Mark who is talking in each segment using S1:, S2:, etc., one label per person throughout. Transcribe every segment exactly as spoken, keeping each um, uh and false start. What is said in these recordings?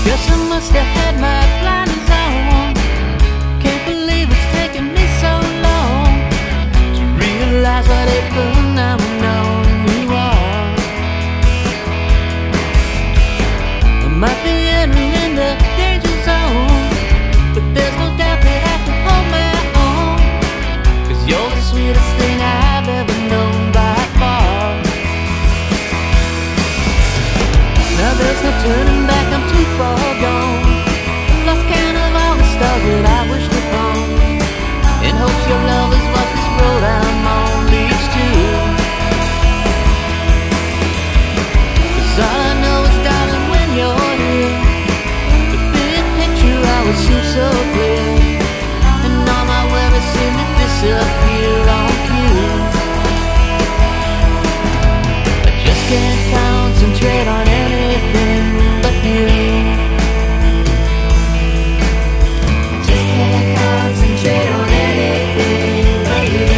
S1: Guess I must have had my blinders on. Can't believe it's taken me so long to realize what a phenomenon you are. I might be entering the danger zone, but there's no doubt that I can hold my own, 'cause you're the sweetest thing I've ever known by far. Now there's no turning back, I'm too far gone. Lost count of all the stars that I wished upon, in hopes your love is what this road I'm on leads to. 'Cause all I know is, darling, when you're here, the big picture always seems so clear, and all my worries seem to disappear on cue. I just can't concentrate on anything but you. Just can't concentrate on anything but you.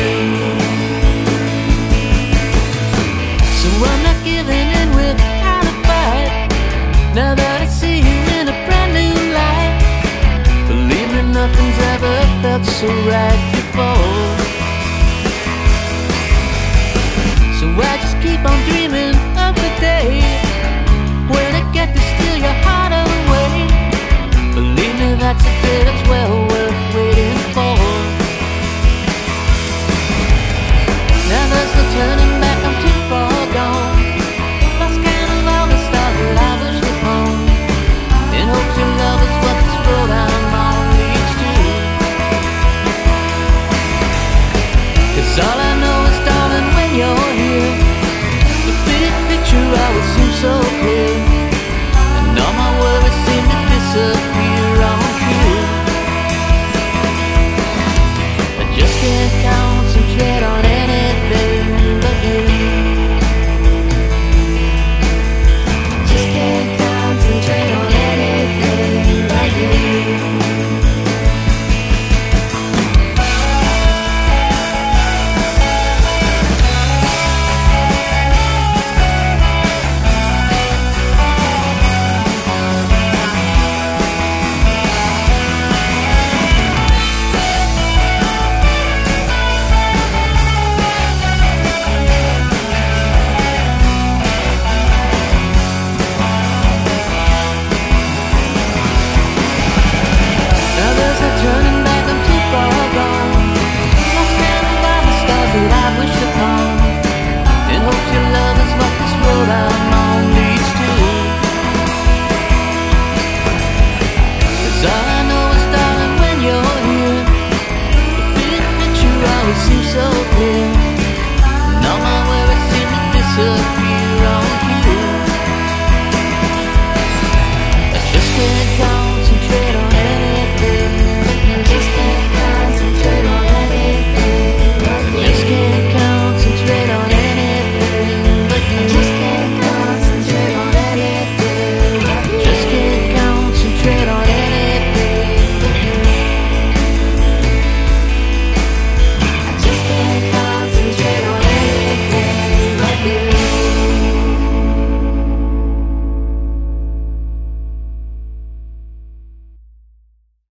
S1: So I'm not giving in without a fight, now that I see you in a brand new light. Believe me, nothing's ever felt so right before.